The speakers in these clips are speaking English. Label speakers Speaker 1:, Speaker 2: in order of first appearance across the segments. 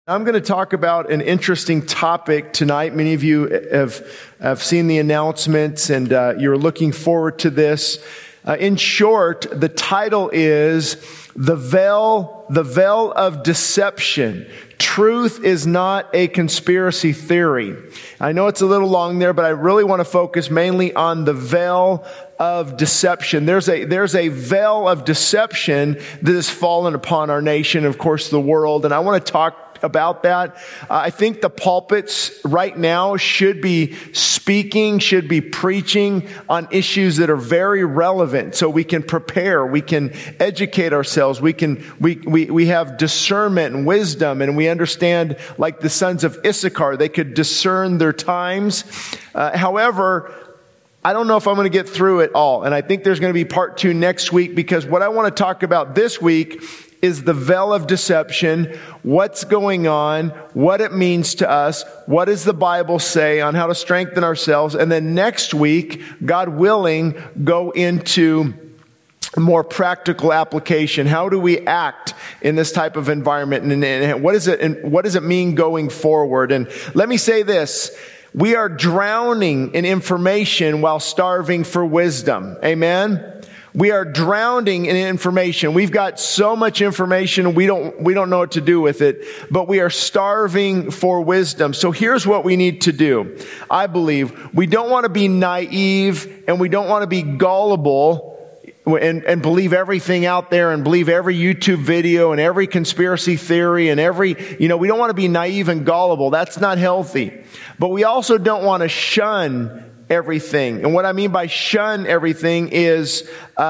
Speaker 1: I'm going to talk about an interesting topic tonight. Many of you have seen the announcements and you're looking forward to this. In short, the title is The Veil of Deception. Truth is not a conspiracy theory. I know it's a little long there, but I really want to focus mainly on the veil of deception. There's a veil of deception that has fallen upon our nation, of course, the world, and I want to talk about that. I think the pulpits right now should be speaking, should be preaching on issues that are very relevant so we can prepare, we can educate ourselves, we have discernment and wisdom, and we understand, like the sons of Issachar, they could discern their times. However, I don't know if I'm going to get through it all, and I think there's going to be part 2 next week, because what I want to talk about this week is the veil of deception, what's going on, what it means to us, what does the Bible say on how to strengthen ourselves, and then next week, God willing, go into more practical application. How do we act in this type of environment, and what does it mean going forward? And let me say this. We are drowning in information while starving for wisdom. Amen? We are drowning in information. We've got so much information, we don't know what to do with it, but we are starving for wisdom. So here's what we need to do. I believe we don't want to be naive and we don't want to be gullible and believe everything out there and believe every YouTube video and every conspiracy theory and we don't want to be naive and gullible. That's not healthy. But we also don't want to shun everything. And what I mean by shun everything is,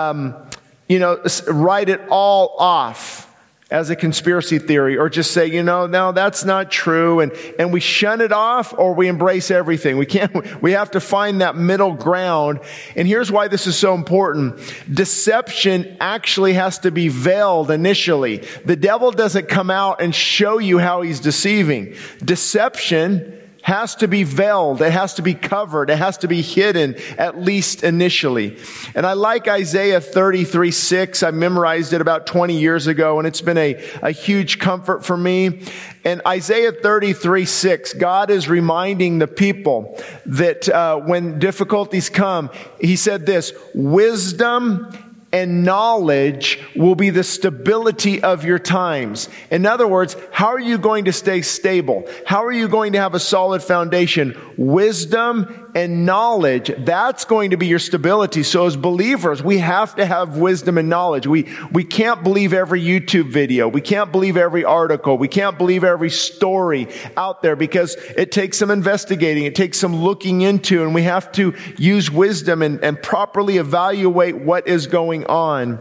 Speaker 1: write it all off as a conspiracy theory, or just say, no, that's not true. And we shun it off, or we embrace everything. We have to find that middle ground. And here's why this is so important. Deception actually has to be veiled initially. The devil doesn't come out and show you how he's deceiving. Deception has to be veiled. It has to be covered. It has to be hidden, at least initially. And I like Isaiah 33:6. I memorized it about 20 years ago, and it's been a huge comfort for me. And Isaiah 33:6, God is reminding the people that when difficulties come, He said this, wisdom and knowledge will be the stability of your times. In other words, how are you going to stay stable? How are you going to have a solid foundation? Wisdom and knowledge, that's going to be your stability. So as believers, we have to have wisdom and knowledge. We can't believe every YouTube video. We can't believe every article. We can't believe every story out there, because it takes some investigating. It takes some looking into, and we have to use wisdom and properly evaluate what is going on.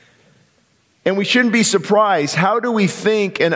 Speaker 1: And we shouldn't be surprised. How do we think an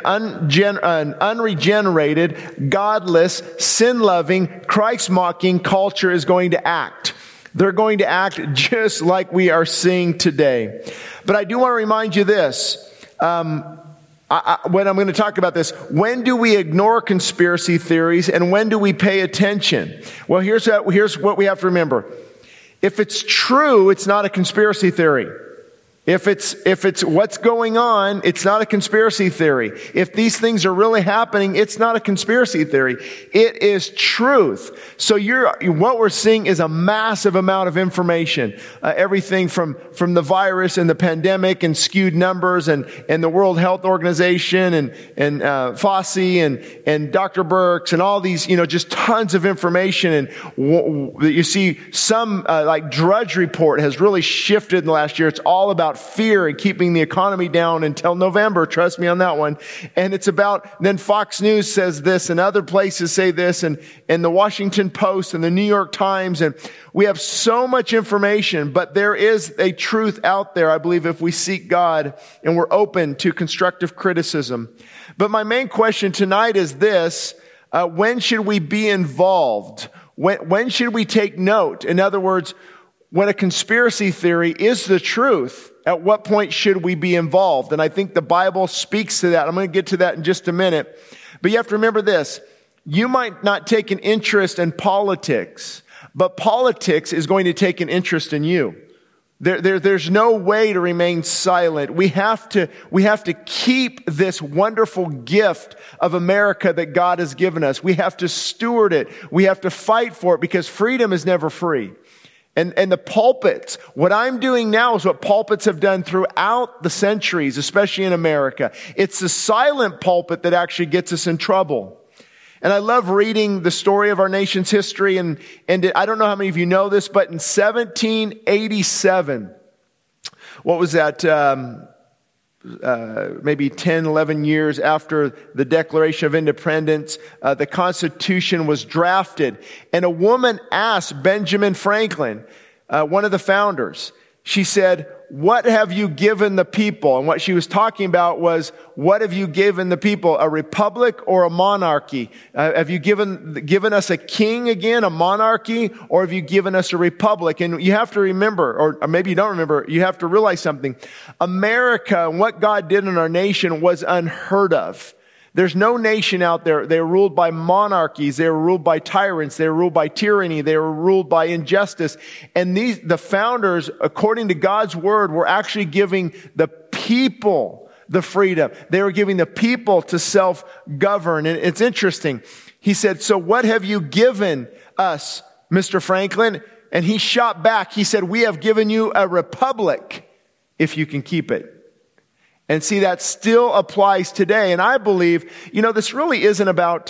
Speaker 1: unregenerated, godless, sin-loving, Christ-mocking culture is going to act? They're going to act just like we are seeing today. But I do want to remind you this. When I'm going to talk about this, when do we ignore conspiracy theories and when do we pay attention? Well, here's what we have to remember. If it's true, it's not a conspiracy theory. If it's what's going on, it's not a conspiracy theory. If these things are really happening, it's not a conspiracy theory. It is truth. So what we're seeing is a massive amount of information. Everything from the virus and the pandemic and skewed numbers and the World Health Organization and Fauci and Dr. Birx and all these, just tons of information. And you see some, like Drudge Report has really shifted in the last year. It's all about fear and keeping the economy down until November. Trust me on that one. And it's about, then Fox News says this and other places say this and the Washington Post and the New York Times. And we have so much information, but there is a truth out there, I believe, if we seek God and we're open to constructive criticism. But my main question tonight is this, when should we be involved? When should we take note? In other words, when a conspiracy theory is the truth, at what point should we be involved? And I think the Bible speaks to that. I'm going to get to that in just a minute. But you have to remember this. You might not take an interest in politics, but politics is going to take an interest in you. There's no way to remain silent. We have to keep this wonderful gift of America that God has given us. We have to steward it. We have to fight for it because freedom is never free. And the pulpits, what I'm doing now is what pulpits have done throughout the centuries, especially in America. It's the silent pulpit that actually gets us in trouble. And I love reading the story of our nation's history. And I don't know how many of you know this, but in 1787, what was that? Maybe 10, 11 years after the Declaration of Independence, the Constitution was drafted. And a woman asked Benjamin Franklin, one of the founders, she said, "What have you given the people?" And what she was talking about was, what have you given the people? A republic or a monarchy? Have you given us a king again, a monarchy, or have you given us a republic? And you have to remember, or maybe you don't remember, you have to realize something. America and what God did in our nation was unheard of. There's no nation out there. They were ruled by monarchies. They were ruled by tyrants. They were ruled by tyranny. They were ruled by injustice. And the founders, according to God's word, were actually giving the people the freedom. They were giving the people to self-govern. And it's interesting. He said, "So what have you given us, Mr. Franklin?" And he shot back. He said, "We have given you a republic if you can keep it." And see, that still applies today. And I believe, this really isn't about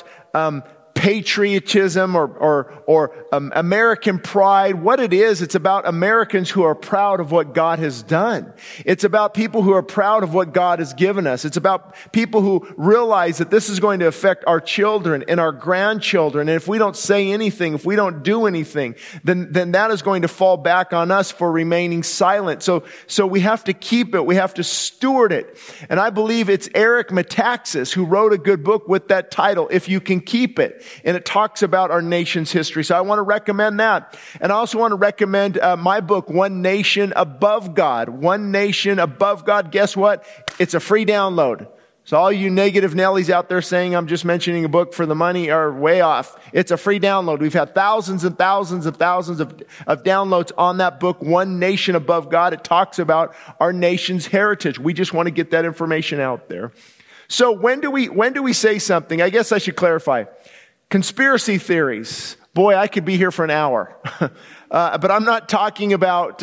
Speaker 1: patriotism or American pride. What it is, it's about Americans who are proud of what God has done. It's about people who are proud of what God has given us. It's about people who realize that this is going to affect our children and our grandchildren. And if we don't say anything, if we don't do anything, then that is going to fall back on us for remaining silent. So we have to keep it. We have to steward it. And I believe it's Eric Metaxas who wrote a good book with that title, If You Can Keep It. And it talks about our nation's history. So I want to recommend that. And I also want to recommend my book, One Nation Above God. One Nation Above God. Guess what? It's a free download. So all you negative Nellies out there saying I'm just mentioning a book for the money are way off. It's a free download. We've had thousands and thousands and thousands of downloads on that book, One Nation Above God. It talks about our nation's heritage. We just want to get that information out there. So when do we say something? I guess I should clarify. Conspiracy theories. Boy, I could be here for an hour. But I'm not talking about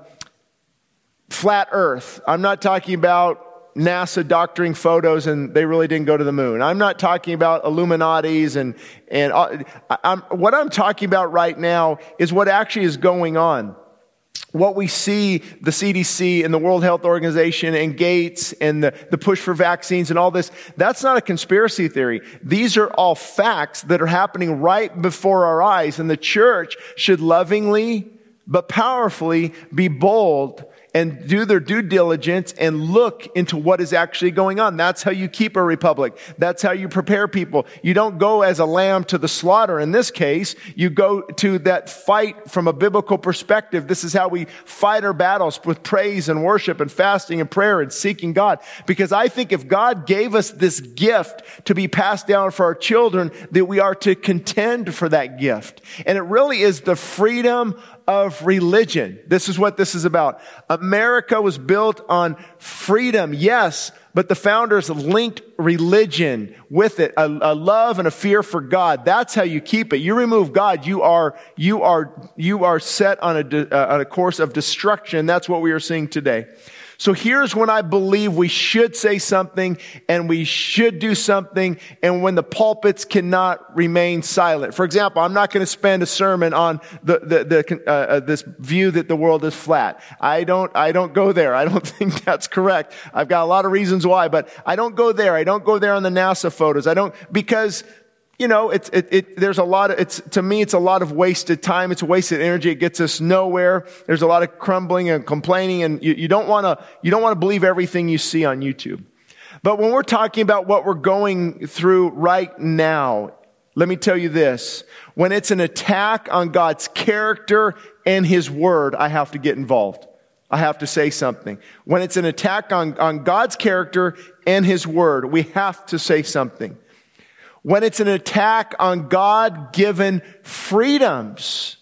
Speaker 1: flat earth. I'm not talking about NASA doctoring photos and they really didn't go to the moon. I'm not talking about Illuminatis and what I'm talking about right now is what actually is going on. What we see, the CDC and the World Health Organization and Gates and the push for vaccines and all this, that's not a conspiracy theory. These are all facts that are happening right before our eyes. And the church should lovingly but powerfully be bold and do their due diligence and look into what is actually going on. That's how you keep a republic. That's how you prepare people. You don't go as a lamb to the slaughter. In this case, you go to that fight from a biblical perspective. This is how we fight our battles, with praise and worship and fasting and prayer and seeking God. Because I think if God gave us this gift to be passed down for our children, that we are to contend for that gift. And it really is the freedom of religion. This is what this is about. America was built on freedom, yes, but the founders linked religion with it, a love and a fear for God. That's how you keep it. You remove God, you are set on a course of destruction. That's what we are seeing today. So here's when I believe we should say something and we should do something, and when the pulpits cannot remain silent. For example, I'm not going to spend a sermon on this view that the world is flat. I don't go there. I don't think that's correct. I've got a lot of reasons why, but I don't go there. I don't go there on the NASA photos. Because there's a lot of, to me, it's a lot of wasted time. It's wasted energy. It gets us nowhere. There's a lot of crumbling and complaining, and you don't want to believe everything you see on YouTube. But when we're talking about what we're going through right now, let me tell you this. When it's an attack on God's character and His word, I have to get involved. I have to say something. When it's an attack on God's character and His word, we have to say something. When it's an attack on God-given freedoms,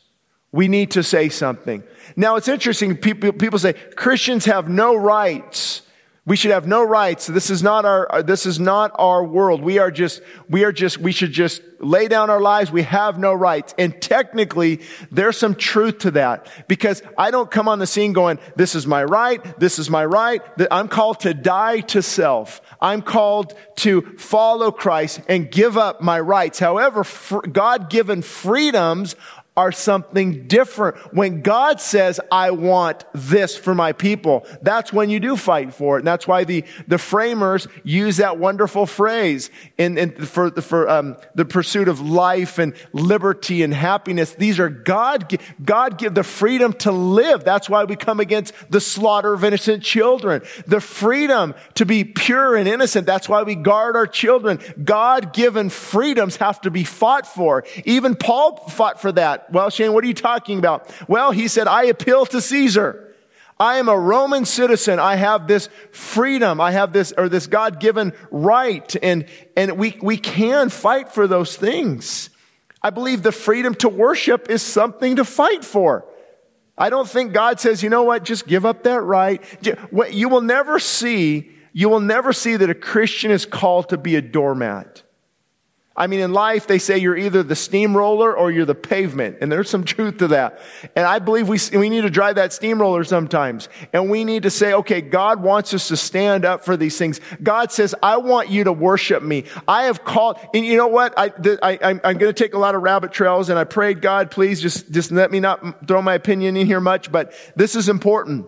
Speaker 1: we need to say something. Now, it's interesting. People say Christians have no rights. We should have no rights. This is not our world. We should just lay down our lives. We have no rights. And technically, there's some truth to that. Because I don't come on the scene going, this is my right, this is my right. I'm called to die to self. I'm called to follow Christ and give up my rights. However, God-given freedoms are something different. When God says, I want this for my people, that's when you do fight for it. And that's why the framers use that wonderful phrase for the pursuit of life and liberty and happiness. These are God give the freedom to live. That's why we come against the slaughter of innocent children. The freedom to be pure and innocent. That's why we guard our children. God-given freedoms have to be fought for. Even Paul fought for that. Well, Shane, what are you talking about? Well, he said, I appeal to Caesar. I am a Roman citizen. I have this freedom. I have this God-given right. And we can fight for those things. I believe the freedom to worship is something to fight for. I don't think God says, you know what, just give up that right. You will never see that a Christian is called to be a doormat. I mean, in life, they say you're either the steamroller or you're the pavement. And there's some truth to that. And I believe we need to drive that steamroller sometimes. And we need to say, okay, God wants us to stand up for these things. God says, I want you to worship me. I have called, and you know what? I'm going to take a lot of rabbit trails, and I prayed, God, please just let me not throw my opinion in here much, but this is important.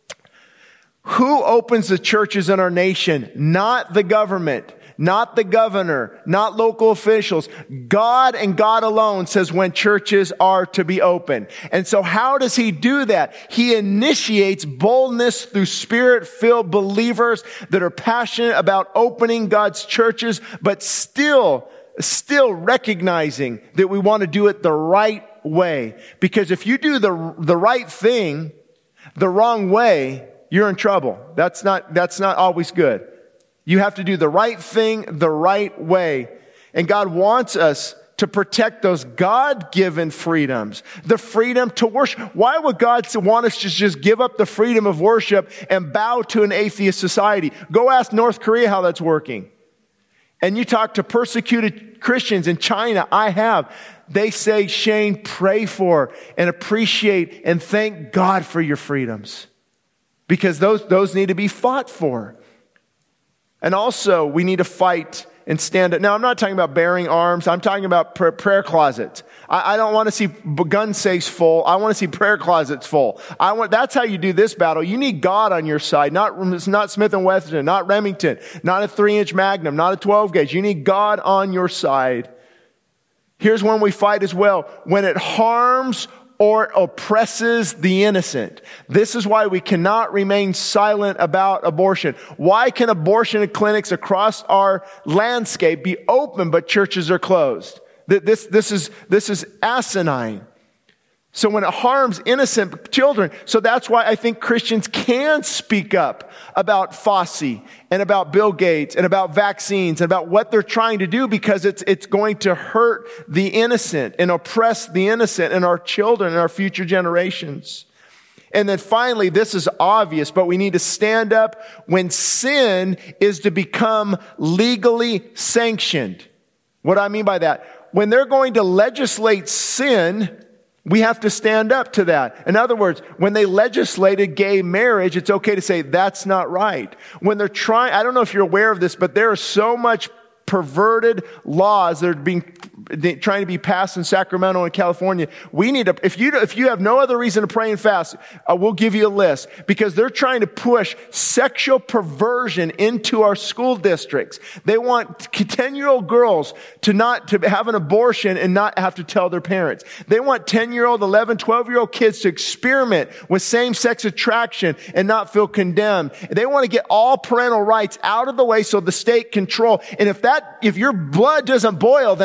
Speaker 1: Who opens the churches in our nation? Not the government. Not the governor, not local officials. God and God alone says when churches are to be open. And so how does he do that? He initiates boldness through Spirit-filled believers that are passionate about opening God's churches, but still recognizing that we want to do it the right way. Because if you do the right thing the wrong way, you're in trouble. That's not always good. You have to do the right thing the right way. And God wants us to protect those God-given freedoms. The freedom to worship. Why would God want us to just give up the freedom of worship and bow to an atheist society? Go ask North Korea how that's working. And you talk to persecuted Christians in China. I have. They say, Shane, pray for and appreciate and thank God for your freedoms. Because those need to be fought for. And also, we need to fight and stand up. Now, I'm not talking about bearing arms. I'm talking about prayer closets. I don't want to see gun safes full. I want to see prayer closets full. That's how you do this battle. You need God on your side. Not Smith & Wesson, not Remington, not a 3-inch Magnum, not a 12 gauge. You need God on your side. Here's when we fight as well. When it harms or oppresses the innocent. This is why we cannot remain silent about abortion. Why can abortion clinics across our landscape be open but churches are closed? This is asinine. So when it harms innocent children, so that's why I think Christians can speak up about Fauci and about Bill Gates and about vaccines and about what they're trying to do, because it's going to hurt the innocent and oppress the innocent and our children and our future generations. And then finally, this is obvious, but we need to stand up when sin is to become legally sanctioned. What do I mean by that? When they're going to legislate sin, we have to stand up to that. In other words, when they legislated gay marriage, it's okay to say that's not right. When they're trying, I don't know if you're aware of this, but there are so much perverted laws that are trying to be passed in Sacramento and California. We need to, if you have no other reason to pray and fast, we'll give you a list, because they're trying to push sexual perversion into our school districts. They want 10-year-old girls to have an abortion and not have to tell their parents. They want 10-year-old, 11, 12-year-old kids to experiment with same-sex attraction and not feel condemned. They want to get all parental rights out of the way so the state control. And if your blood doesn't boil, then I don't know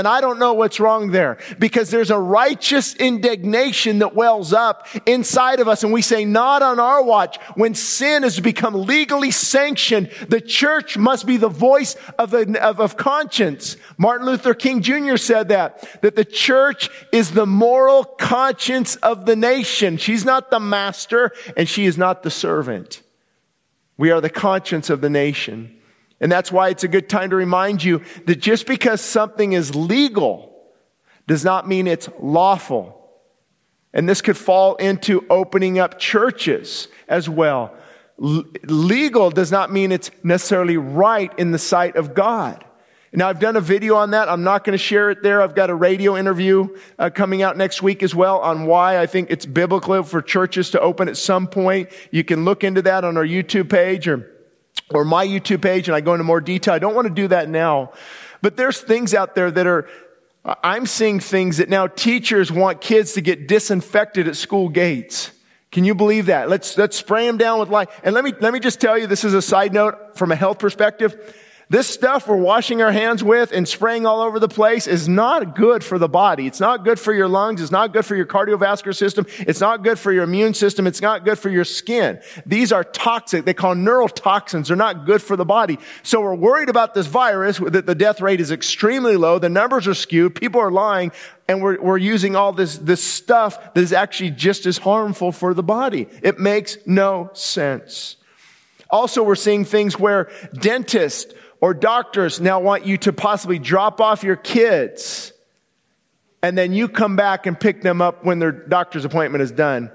Speaker 1: know what's wrong there, because there's a righteous indignation that wells up inside of us, and we say, not on our watch. When sin has become legally sanctioned, the church must be the voice of conscience. Martin Luther King Jr. said that the church is the moral conscience of the nation. She's not the master, and she is not the servant. We are the conscience of the nation. And that's why it's a good time to remind you that just because something is legal does not mean it's lawful. And this could fall into opening up churches as well. Legal does not mean it's necessarily right in the sight of God. Now, I've done a video on that. I'm not going to share it there. I've got a radio interview coming out next week as well on why I think it's biblical for churches to open at some point. You can look into that on our YouTube page or my YouTube page, and I go into more detail. I don't want to do that now. But there's things out there that I'm seeing things that now teachers want kids to get disinfected at school gates. Can you believe that? Let's spray them down with lye. And let me just tell you, this is a side note from a health perspective. This stuff we're washing our hands with and spraying all over the place is not good for the body. It's not good for your lungs. It's not good for your cardiovascular system. It's not good for your immune system. It's not good for your skin. These are toxic. They call neurotoxins. They're not good for the body. So we're worried about this virus, that the death rate is extremely low. The numbers are skewed. People are lying. And we're using all this stuff that is actually just as harmful for the body. It makes no sense. Also, we're seeing things where dentists or doctors now want you to possibly drop off your kids, and then you come back and pick them up when their doctor's appointment is done.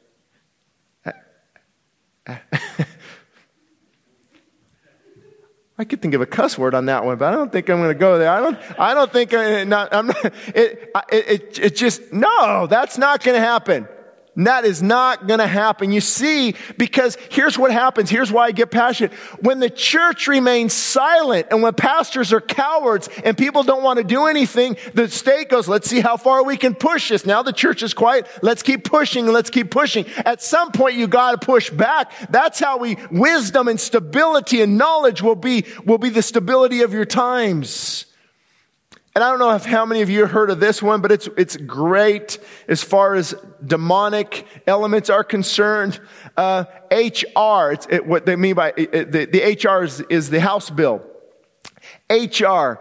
Speaker 1: I could think of a cuss word on that one, but I don't think I'm going to go there. I don't think I'm not. It just, no, that's not going to happen. That is not going to happen. You see, because here's what happens. Here's why I get passionate. When the church remains silent and when pastors are cowards and people don't want to do anything, the state goes, let's see how far we can push this. Now the church is quiet. Let's keep pushing and let's keep pushing. At some point, you got to push back. That's how wisdom and stability and knowledge will be the stability of your times. And I don't know how many of you have heard of this one, but it's great as far as demonic elements are concerned. HR, what they mean by the HR is the House bill. HR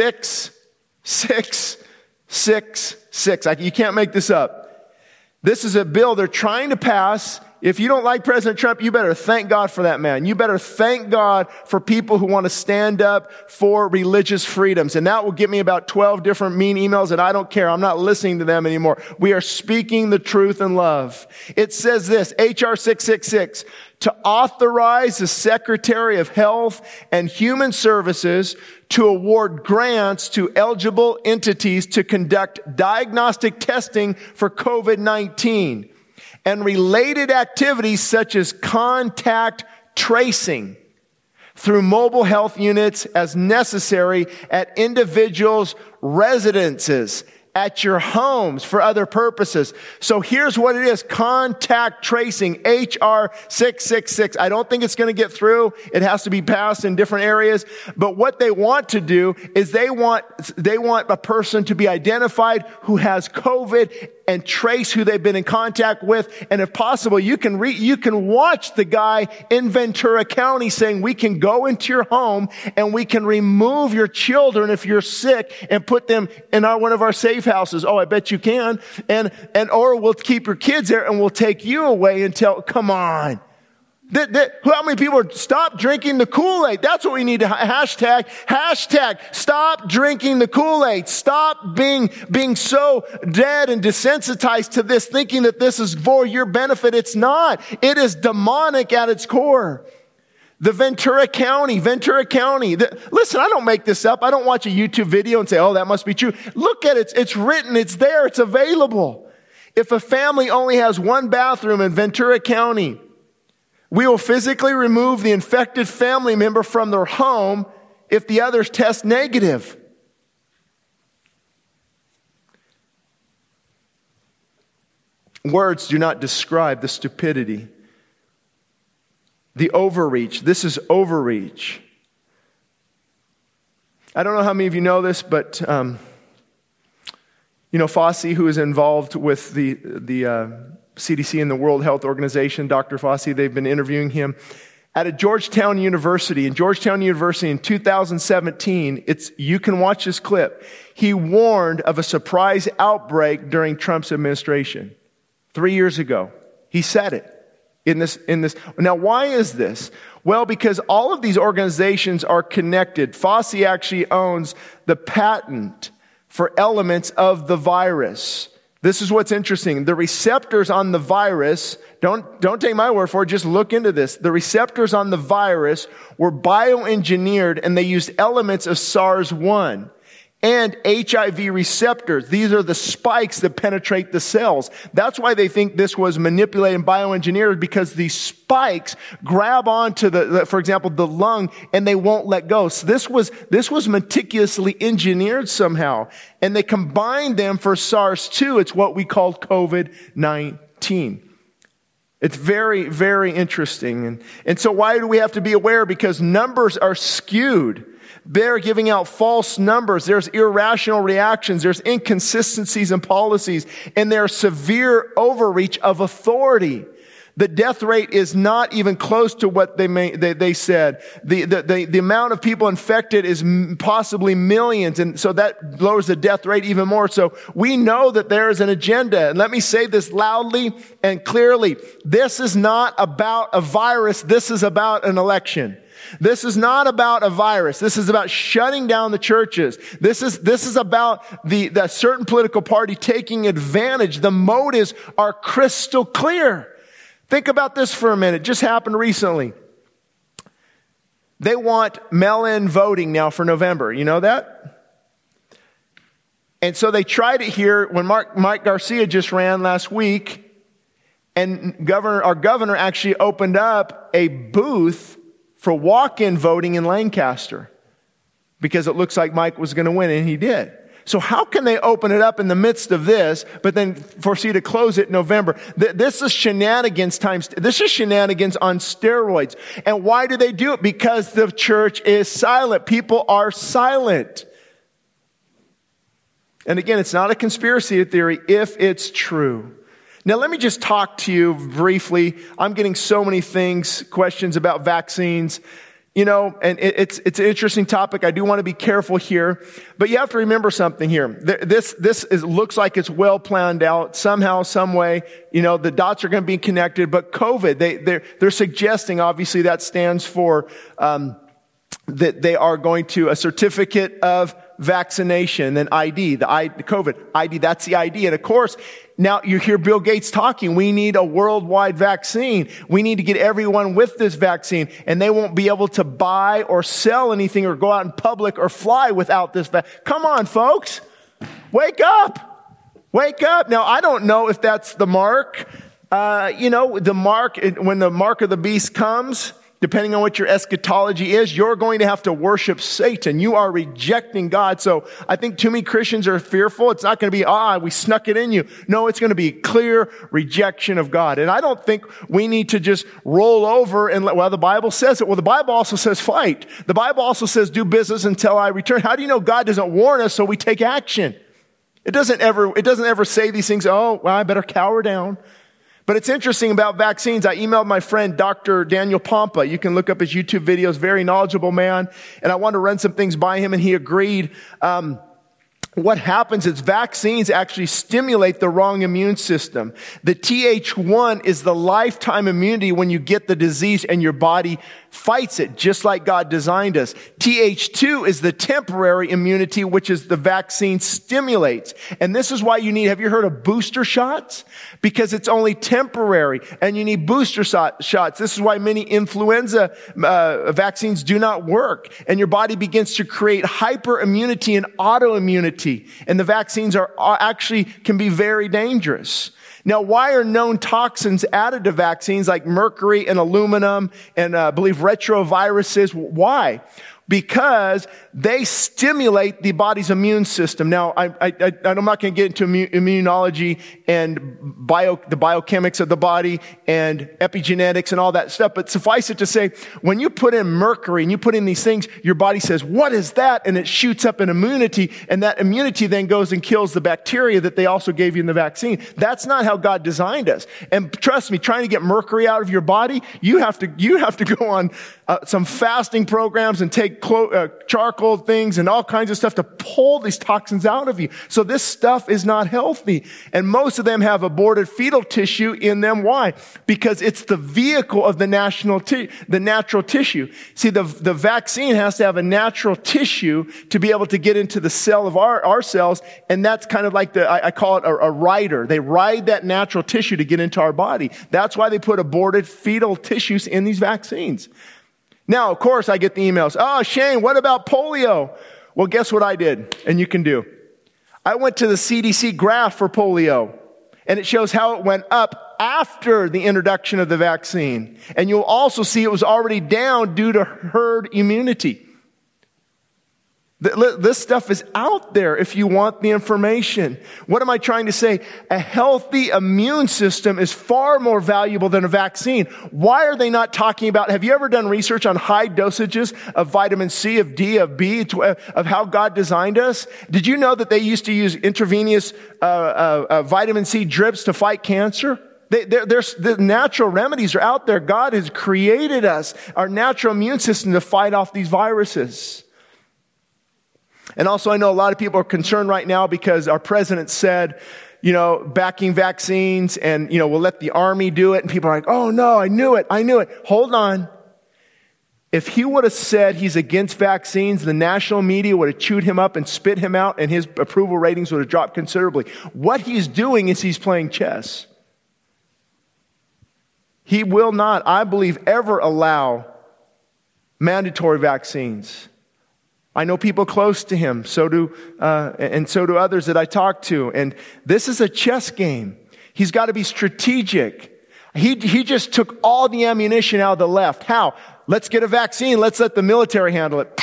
Speaker 1: 6666. You can't make this up. This is a bill they're trying to pass. If you don't like President Trump, you better thank God for that man. You better thank God for people who want to stand up for religious freedoms. And that will get me about 12 different mean emails, and I don't care. I'm not listening to them anymore. We are speaking the truth in love. It says this, HR 666, to authorize the Secretary of Health and Human Services to award grants to eligible entities to conduct diagnostic testing for COVID-19. And related activities such as contact tracing through mobile health units as necessary at individuals' residences, at your homes for other purposes. So here's what it is. Contact tracing, HR 666. I don't think it's going to get through. It has to be passed in different areas. But what they want to do is they want a person to be identified who has COVID and trace who they've been in contact with. And if possible, you can watch the guy in Ventura County saying, we can go into your home and we can remove your children if you're sick and put them in one of our safe houses. Oh, I bet you can. Or we'll keep your kids there and we'll take you away until, come on. How many people are, stop drinking the Kool-Aid? That's what we need to hashtag, stop drinking the Kool-Aid. Stop being so dead and desensitized to this, thinking that this is for your benefit. It's not. It is demonic at its core. The Ventura County. Listen, I don't make this up. I don't watch a YouTube video and say, oh, that must be true. Look at it. It's written. It's there. It's available. If a family only has one bathroom in Ventura County, we will physically remove the infected family member from their home if the others test negative. Words do not describe the stupidity, the overreach. This is overreach. I don't know how many of you know this, but You know, Fauci, who is involved with the CDC and the World Health Organization, Dr. Fauci, they've been interviewing him. At a Georgetown University, in 2017, you can watch this clip. He warned of a surprise outbreak during Trump's administration. 3 years ago. He said it in this. Now, why is this? Well, because all of these organizations are connected. Fauci actually owns the patent for elements of the virus. This is what's interesting. The receptors on the virus, don't take my word for it, just look into this. The receptors on the virus were bioengineered and they used elements of SARS-1 and HIV receptors. These are the spikes that penetrate the cells. That's why they think this was manipulated and bioengineered, because these spikes grab onto for example, the lung, and they won't let go. So this was meticulously engineered somehow. And they combined them for SARS-2. It's what we call COVID-19. It's very, very interesting. And so why do we have to be aware? Because numbers are skewed. They're giving out false numbers. There's irrational reactions. There's inconsistencies in policies. And there's severe overreach of authority. The death rate is not even close to what they said. The amount of people infected is possibly millions. And so that lowers the death rate even more. So we know that there is an agenda. And let me say this loudly and clearly. This is not about a virus. This is about an election. This is not about a virus. This is about shutting down the churches. This is about the certain political party taking advantage. The motives are crystal clear. Think about this for a minute. It just happened recently. They want mail-in voting now for November. You know that? And so they tried it here when Mike Garcia just ran last week. And our governor actually opened up a booth for walk-in voting in Lancaster, because it looks like Mike was going to win, and he did. So how can they open it up in the midst of this, but then foresee to close it in November? This is shenanigans this is shenanigans on steroids. And why do they do it? Because the church is silent. People are silent. And again, it's not a conspiracy theory if it's true. Now, let me just talk to you briefly. I'm getting so many questions about vaccines. You know, and it's an interesting topic. I do want to be careful here. But you have to remember something here. This looks like it's well planned out. Somehow, some way, you know, the dots are going to be connected. But COVID, they're suggesting, obviously, that stands for that they are going to a certificate of vaccination, then ID, the COVID ID, that's the ID. And of course, now you hear Bill Gates talking, we need a worldwide vaccine. We need to get everyone with this vaccine, and they won't be able to buy or sell anything or go out in public or fly without this vaccine. Come on, folks. Wake up. Wake up. Now, I don't know if that's the mark. The mark, when the mark of the beast comes, depending on what your eschatology is, you're going to have to worship Satan. You are rejecting God. So I think too many Christians are fearful. It's not going to be, we snuck it in you. No, it's going to be clear rejection of God. And I don't think we need to just roll over and the Bible says it. Well, the Bible also says fight. The Bible also says do business until I return. How do you know God doesn't warn us so we take action? It doesn't ever say these things, I better cower down. But it's interesting about vaccines. I emailed my friend, Dr. Daniel Pompa. You can look up his YouTube videos, very knowledgeable man. And I wanted to run some things by him, and he agreed. What happens is vaccines actually stimulate the wrong immune system. The Th1 is the lifetime immunity when you get the disease and your body fights it, just like God designed us. Th2 is the temporary immunity, which is the vaccine stimulates. And this is why have you heard of booster shots? Because it's only temporary, and you need booster shots. This is why many influenza vaccines do not work, and your body begins to create hyperimmunity and autoimmunity. And the vaccines can be very dangerous. Now, why are known toxins added to vaccines like mercury and aluminum and I believe retroviruses? Why? because they stimulate the body's immune system. Now, I'm not going to get into immunology and the biochemics of the body and epigenetics and all that stuff, but suffice it to say, when you put in mercury and you put in these things, your body says, what is that? And it shoots up an immunity, and that immunity then goes and kills the bacteria that they also gave you in the vaccine. That's not how God designed us. And trust me, trying to get mercury out of your body, you have to go on some fasting programs and take charcoal things and all kinds of stuff to pull these toxins out of you. So this stuff is not healthy. And most of them have aborted fetal tissue in them. Why? Because it's the vehicle of the natural tissue. See, the vaccine has to have a natural tissue to be able to get into the cell of our cells. And that's kind of like I call it a rider. They ride that natural tissue to get into our body. That's why they put aborted fetal tissues in these vaccines. Now, of course, I get the emails. Oh, Shane, what about polio? Well, guess what I did, and you can do. I went to the CDC graph for polio, and it shows how it went up after the introduction of the vaccine. And you'll also see it was already down due to herd immunity. This stuff is out there if you want the information. What am I trying to say? A healthy immune system is far more valuable than a vaccine. Why are they not talking about, have you ever done research on high dosages of vitamin C, of D, of B, of how God designed us? Did you know that they used to use intravenous vitamin C drips to fight cancer? The natural remedies are out there. God has created us, our natural immune system, to fight off these viruses. And also, I know a lot of people are concerned right now because our president said, backing vaccines and, we'll let the army do it. And people are like, oh no, I knew it. Hold on. If he would have said he's against vaccines, the national media would have chewed him up and spit him out, and his approval ratings would have dropped considerably. What he's doing is he's playing chess. He will not, I believe, ever allow mandatory vaccines. I know people close to him, so do others that I talk to. And this is a chess game. He's got to be strategic. He just took all the ammunition out of the left. How? Let's get a vaccine. Let's let the military handle it.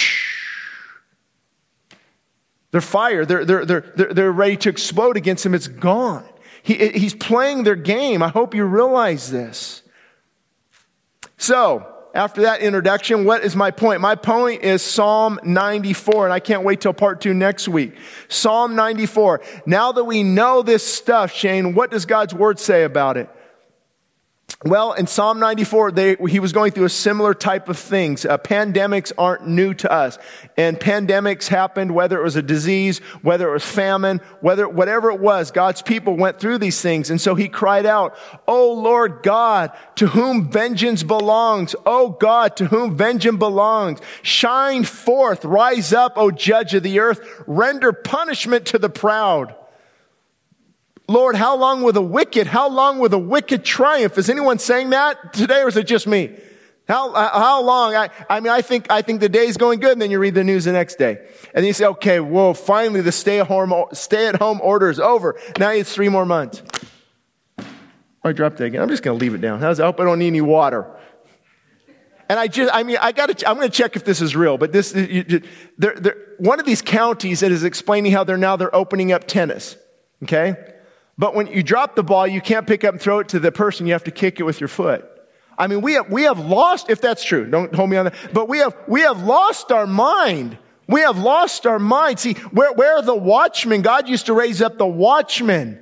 Speaker 1: They're fired. They're ready to explode against him. It's gone. He's playing their game. I hope you realize this. So, after that introduction, what is my point? My point is Psalm 94, and I can't wait till part 2 next week. Psalm 94. Now that we know this stuff, Shane, what does God's word say about it? Well, in Psalm 94, he was going through a similar type of things. Pandemics aren't new to us. And pandemics happened, whether it was a disease, whether it was famine, whatever it was, God's people went through these things. And so he cried out, "O Lord God, to whom vengeance belongs. O God, to whom vengeance belongs. Shine forth, rise up, O judge of the earth. Render punishment to the proud. Lord, how long will the wicked triumph? Is anyone saying that today, or is it just me? How long? I think the day's going good, and then you read the news the next day. And then you say, okay, whoa, finally the stay-at-home order is over. Now it's 3 more months. I dropped that again. I'm just going to leave it down. I hope I don't need any water. And I'm going to check if this is real, but one of these counties that is explaining how they're opening up tennis. Okay? But when you drop the ball, you can't pick up and throw it to the person. You have to kick it with your foot. I mean, we have lost, if that's true, don't hold me on that, but we have lost our mind. We have lost our mind. See, where are the watchmen? God used to raise up the watchmen.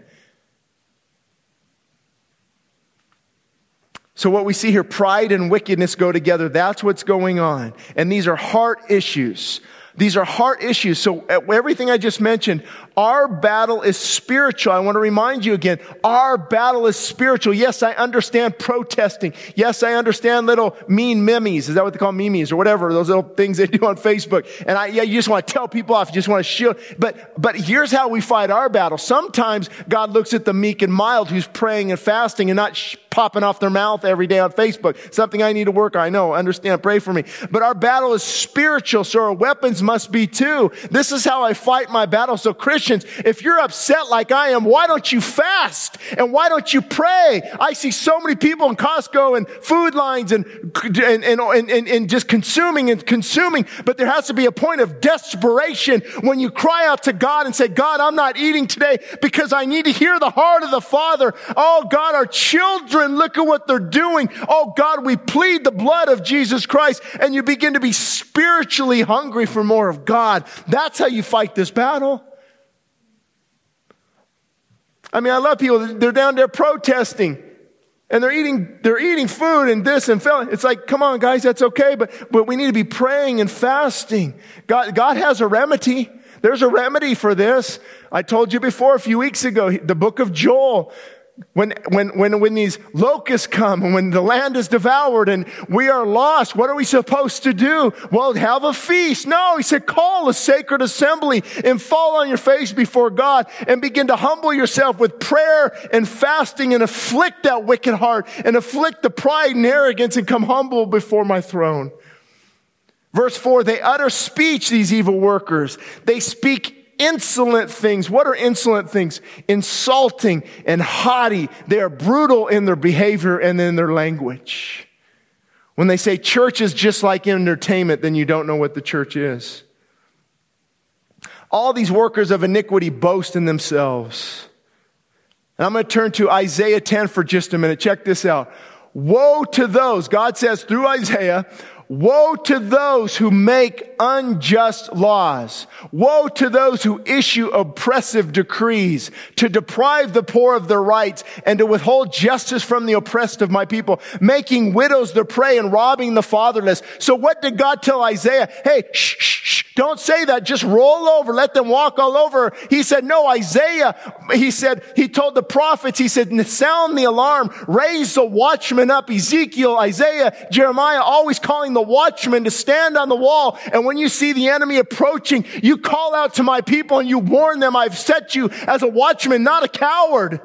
Speaker 1: So what we see here, pride and wickedness go together. That's what's going on. And these are heart issues. These are heart issues. So everything I just mentioned, our battle is spiritual. I want to remind you again, our battle is spiritual. Yes, I understand protesting. Yes, I understand little mean memes. Is that what they call memes or whatever? Those little things they do on Facebook. And you just want to tell people off. You just want to shield. But here's how we fight our battle. Sometimes God looks at the meek and mild who's praying and fasting and not popping off their mouth every day on Facebook. Something I need to work on. I know, understand, pray for me. But our battle is spiritual, so our weapons must be too. This is how I fight my battle. So Christians, if you're upset like I am, why don't you fast? And why don't you pray? I see so many people in Costco and food lines and just consuming. But there has to be a point of desperation when you cry out to God and say, God, I'm not eating today because I need to hear the heart of the Father. Oh God, our children, look at what they're doing. Oh God, we plead the blood of Jesus Christ, and you begin to be spiritually hungry for more of God. That's how you fight this battle. I mean, I love people. They're down there protesting. And they're eating food and this and it's like, come on, guys, that's okay. But we need to be praying and fasting. God has a remedy. There's a remedy for this. I told you before a few weeks ago, the book of Joel, when these locusts come and when the land is devoured and we are lost, what are we supposed to do? Well, have a feast. No, he said, call a sacred assembly and fall on your face before God and begin to humble yourself with prayer and fasting and afflict that wicked heart and afflict the pride and arrogance and come humble before my throne. Verse 4, they utter speech, these evil workers. They speak insolent things. What are insolent things? Insulting and haughty. They are brutal in their behavior and in their language. When they say church is just like entertainment, then you don't know what the church is. All these workers of iniquity boast in themselves. And I'm going to turn to Isaiah 10 for just a minute. Check this out. Woe to those, God says through Isaiah, woe to those who make unjust laws. Woe to those who issue oppressive decrees to deprive the poor of their rights and to withhold justice from the oppressed of my people, making widows their prey and robbing the fatherless. So what did God tell Isaiah? Hey, shh, don't say that. Just roll over. Let them walk all over. He said, no, Isaiah, he told the prophets, he said, sound the alarm, raise the watchman up. Ezekiel, Isaiah, Jeremiah, always calling the watchman to stand on the wall. And when you see the enemy approaching, you call out to my people and you warn them, I've set you as a watchman, not a coward.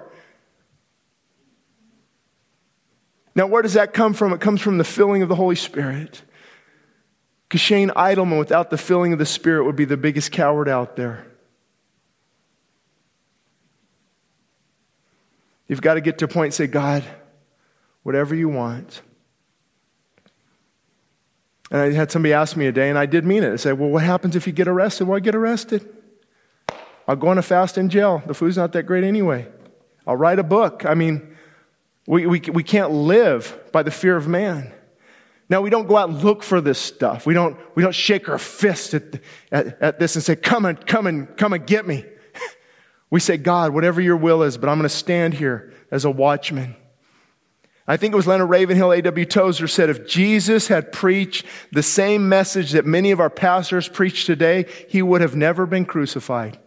Speaker 1: Now, where does that come from? It comes from the filling of the Holy Spirit. Because Shane Idleman, without the filling of the Spirit, would be the biggest coward out there. You've got to get to a point and say, God, whatever you want. And I had somebody ask me a day, and I did mean it. I said, well, what happens if you get arrested? Well, I get arrested. I'll go on a fast in jail. The food's not that great anyway. I'll write a book. I mean, we can't live by the fear of man. Now, we don't go out and look for this stuff. We don't shake our fist at this and say, come and get me. We say, God, whatever your will is, but I'm going to stand here as a watchman. I think it was Leonard Ravenhill, A.W. Tozer said, if Jesus had preached the same message that many of our pastors preach today, he would have never been crucified.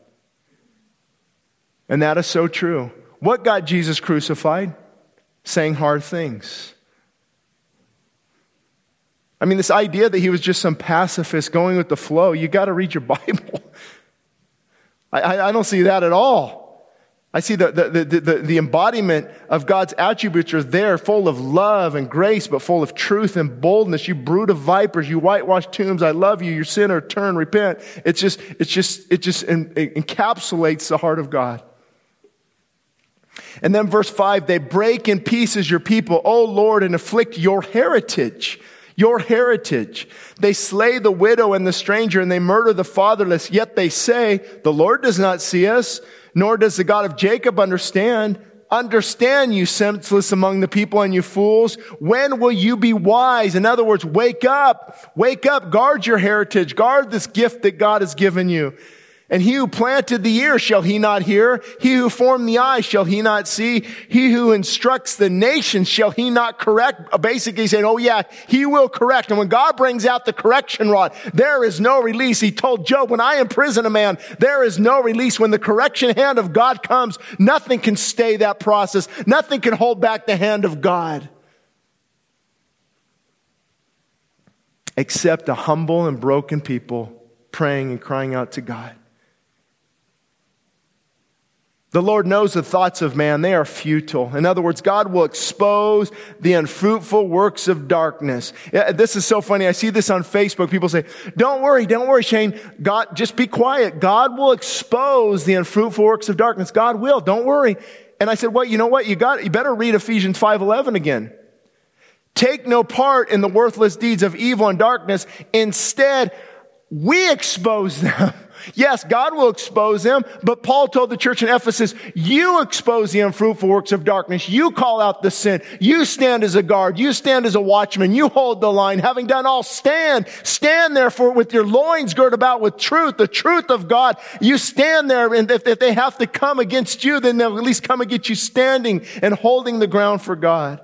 Speaker 1: And that is so true. What got Jesus crucified? Saying hard things. I mean, this idea that he was just some pacifist going with the flow, you got to read your Bible. I don't see that at all. I see the embodiment of God's attributes are there, full of love and grace, but full of truth and boldness. You brood of vipers, you whitewashed tombs, I love you, you sinner, turn, repent. It just encapsulates the heart of God. And then verse 5, they break in pieces your people, O Lord, and afflict your heritage. Your heritage. They slay the widow and the stranger, and they murder the fatherless. Yet they say, the Lord does not see us, nor does the God of Jacob understand. Understand, you senseless among the people and you fools. When will you be wise? In other words, wake up. Wake up. Guard your heritage. Guard this gift that God has given you. And he who planted the ear, shall he not hear? He who formed the eye, shall he not see? He who instructs the nations, shall he not correct? Basically saying, oh yeah, he will correct. And when God brings out the correction rod, there is no release. He told Job, when I imprison a man, there is no release. When the correction hand of God comes, nothing can stay that process. Nothing can hold back the hand of God. Except a humble and broken people praying and crying out to God. The Lord knows the thoughts of man. They are futile. In other words, God will expose the unfruitful works of darkness. This is so funny. I see this on Facebook. People say, don't worry, Shane. God, just be quiet. God will expose the unfruitful works of darkness. God will. Don't worry. And I said, well, you know what? You better read Ephesians 5:11 again. Take no part in the worthless deeds of evil and darkness. Instead, we expose them. Yes, God will expose them, but Paul told the church in Ephesus, you expose the unfruitful works of darkness. You call out the sin. You stand as a guard. You stand as a watchman. You hold the line. Having done all, stand. Stand therefore with your loins girded about with truth, the truth of God. You stand there, and if they have to come against you, then they'll at least come against you standing and holding the ground for God.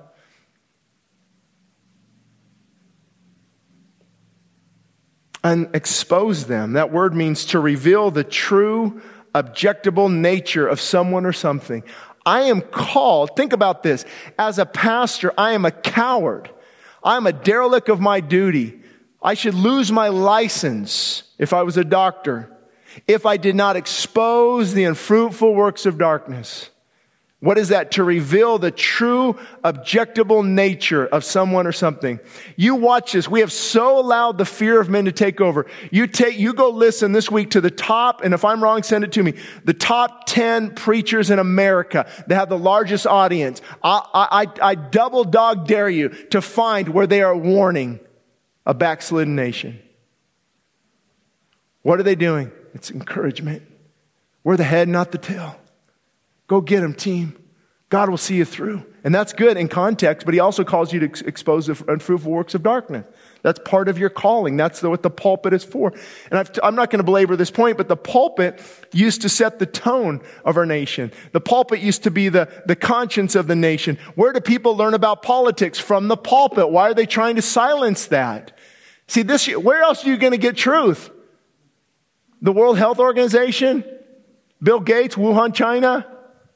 Speaker 1: And expose them. That word means to reveal the true, objectable nature of someone or something. I am called, think about this, as a pastor, I am a coward. I am a derelict of my duty. I should lose my license if I was a doctor, if I did not expose the unfruitful works of darkness. What is that? To reveal the true, objectable nature of someone or something. You watch this. We have so allowed the fear of men to take over. You go listen this week to the top, and if I'm wrong, send it to me. The top 10 preachers in America that have the largest audience. I double dog dare you to find where they are warning a backslidden nation. What are they doing? It's encouragement. We're the head, not the tail. Go get them, team. God will see you through. And that's good in context, but he also calls you to expose the unfruitful works of darkness. That's part of your calling. That's what the pulpit is for. And I'm not going to belabor this point, but the pulpit used to set the tone of our nation. The pulpit used to be the conscience of the nation. Where do people learn about politics? From the pulpit. Why are they trying to silence that? See, where else are you going to get truth? The World Health Organization? Bill Gates, Wuhan, China?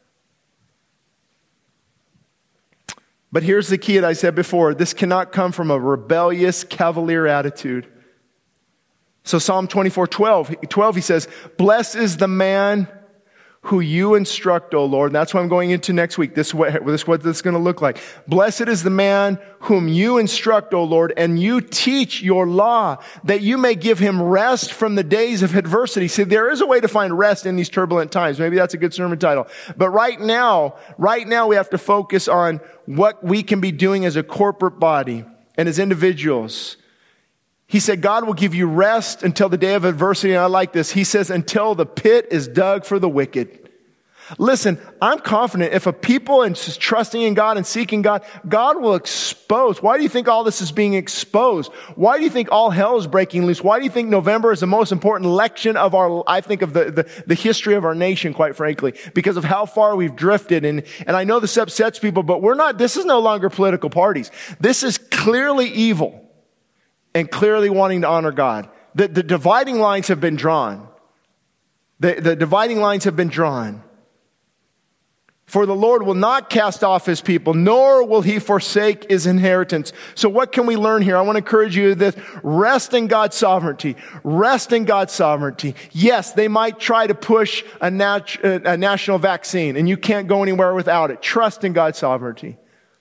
Speaker 1: But here's the key that I said before. This cannot come from a rebellious, cavalier attitude. So Psalm 24:12, he says, blessed is the man who you instruct, O Lord. And that's what I'm going into next week. This is what this is going to look like. Blessed is the man whom you instruct, O Lord, and you teach your law, that you may give him rest from the days of adversity. See, there is a way to find rest in these turbulent times. Maybe that's a good sermon title. But right now we have to focus on what we can be doing as a corporate body and as individuals. He said, God will give you rest until the day of adversity. And I like this. He says, until the pit is dug for the wicked. Listen, I'm confident if a people is trusting in God and seeking God, God will expose. Why do you think all this is being exposed? Why do you think all hell is breaking loose? Why do you think November is the most important election of the history of our nation, quite frankly? Because of how far we've drifted. And I know this upsets people, but this is no longer political parties. This is clearly evil. And clearly wanting to honor God. The dividing lines have been drawn. The dividing lines have been drawn. For the Lord will not cast off his people, nor will he forsake his inheritance. So what can we learn here? I want to encourage you this. Rest in God's sovereignty. Rest in God's sovereignty. Yes, they might try to push a national vaccine, and you can't go anywhere without it. Trust in God's sovereignty.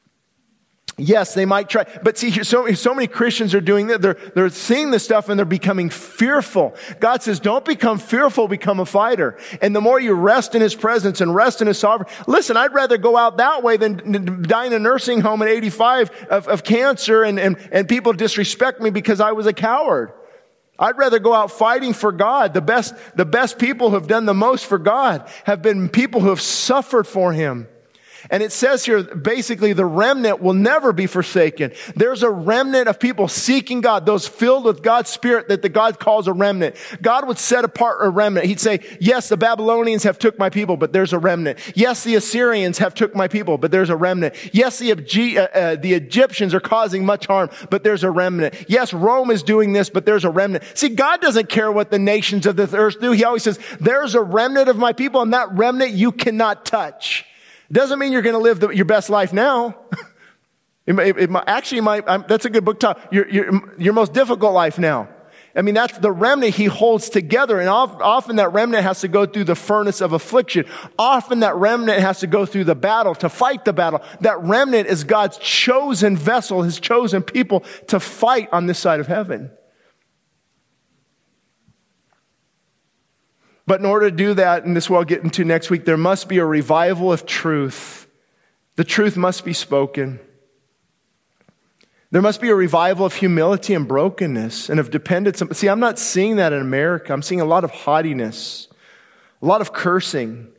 Speaker 1: Yes, they might try. But see, so many Christians are doing that. They're seeing this stuff and they're becoming fearful. God says, don't become fearful, become a fighter. And the more you rest in his presence and rest in his sovereignty. Listen, I'd rather go out that way than die in a nursing home at 85 of cancer and people disrespect me because I was a coward. I'd rather go out fighting for God. The best people who have done the most for God have been people who have suffered for him. And it says here, basically, the remnant will never be forsaken. There's a remnant of people seeking God, those filled with God's Spirit that the God calls a remnant. God would set apart a remnant. He'd say, yes, the Babylonians have took my people, but there's a remnant. Yes, the Assyrians have took my people, but there's a remnant. Yes, the Egyptians are causing much harm, but there's a remnant. Yes, Rome is doing this, but there's a remnant. See, God doesn't care what the nations of the earth do. He always says, there's a remnant of my people, and that remnant you cannot touch. Doesn't mean you're going to live your best life now. That's a good book title. Your most difficult life now. I mean, that's the remnant he holds together. And often that remnant has to go through the furnace of affliction. Often that remnant has to go through the battle to fight the battle. That remnant is God's chosen vessel, his chosen people to fight on this side of heaven. But in order to do that, and this we'll get into next week, there must be a revival of truth. The truth must be spoken. There must be a revival of humility and brokenness and of dependence. See, I'm not seeing that in America. I'm seeing a lot of haughtiness, a lot of cursing.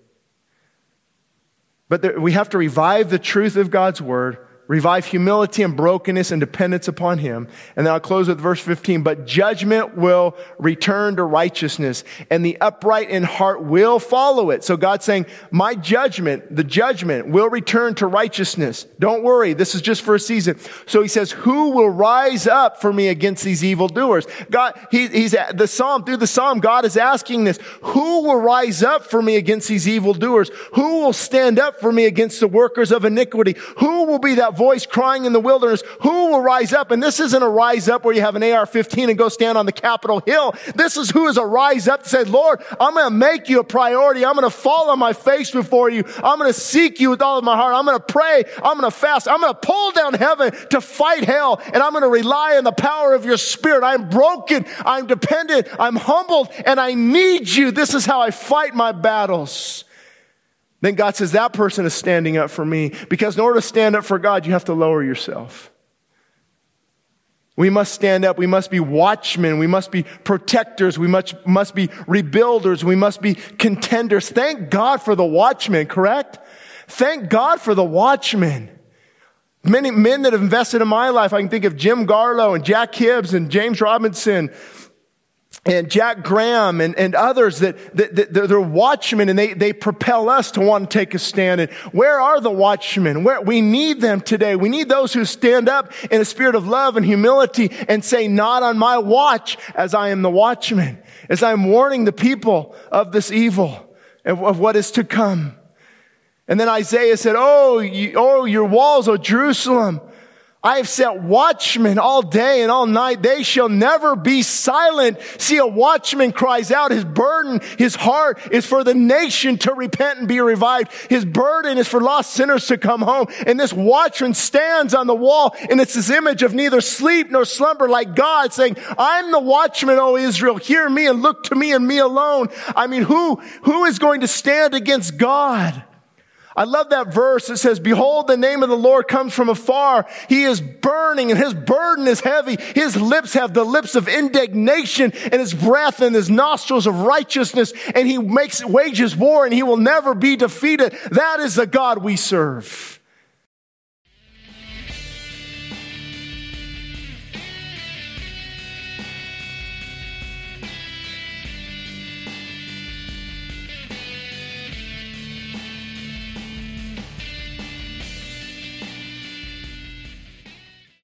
Speaker 1: But we have to revive the truth of God's word, revive humility and brokenness and dependence upon him. And then I'll close with verse 15. But judgment will return to righteousness, and the upright in heart will follow it. So God's saying, my judgment, the judgment will return to righteousness. Don't worry, this is just for a season. So he says, who will rise up for me against these evildoers? God, through the psalm, God is asking this. Who will rise up for me against these evildoers? Who will stand up for me against the workers of iniquity? Who will be that voice crying in the wilderness? Who will rise up? And this isn't a rise up where you have an AR-15 and go stand on the Capitol Hill. This is who is a rise up to say, Lord, I'm going to make you a priority. I'm going to fall on my face before you. I'm going to seek you with all of my heart. I'm going to pray. I'm going to fast. I'm going to pull down heaven to fight hell. And I'm going to rely on the power of your Spirit. I'm broken. I'm dependent. I'm humbled. And I need you. This is how I fight my battles. Then God says, that person is standing up for me. Because in order to stand up for God, you have to lower yourself. We must stand up. We must be watchmen. We must be protectors. We must be rebuilders. We must be contenders. Thank God for the watchmen, correct? Thank God for the watchmen. Many men that have invested in my life, I can think of Jim Garlow and Jack Hibbs and James Robinson and Jack Graham and others that they're watchmen, and they propel us to want to take a stand. And where are the watchmen? We need them today. We need those who stand up in a spirit of love and humility and say, not on my watch, as I am the watchman, as I'm warning the people of this evil and of what is to come. And then Isaiah said, oh, your walls, O Jerusalem, I have set watchmen all day and all night. They shall never be silent. See, a watchman cries out. His burden, his heart is for the nation to repent and be revived. His burden is for lost sinners to come home. And this watchman stands on the wall, and it's this image of neither sleep nor slumber, like God saying, I'm the watchman, O Israel. Hear me and look to me and me alone. I mean, who is going to stand against God? I love that verse. It says, behold, the name of the Lord comes from afar. He is burning and his burden is heavy. His lips have the lips of indignation, and his breath and his nostrils of righteousness. And he wages war, and he will never be defeated. That is the God we serve.